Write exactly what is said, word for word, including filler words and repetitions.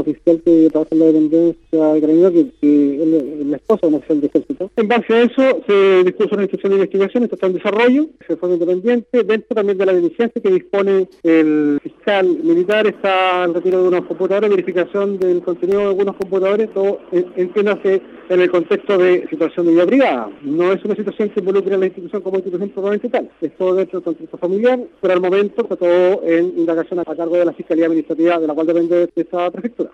oficial que trabaja en la dependencia de Carabineros, que, que es la esposa de un oficial de ejército. En base a eso se dispuso una instrucción de investigación, esto está en desarrollo, se fue independiente, dentro también de la diligencia que dispone el fiscal militar, está el retiro de unos computadores, verificación del contenido de algunos computadores, todo entiéndase en el contexto de situación de vida privada. No es una situación que involucre a la institución como institución probablemente tal. Es todo dentro del contexto familiar, pero al momento está todo en indagación a cargo de la Fiscalía Administrativa, de la cual depende de esta prefectura.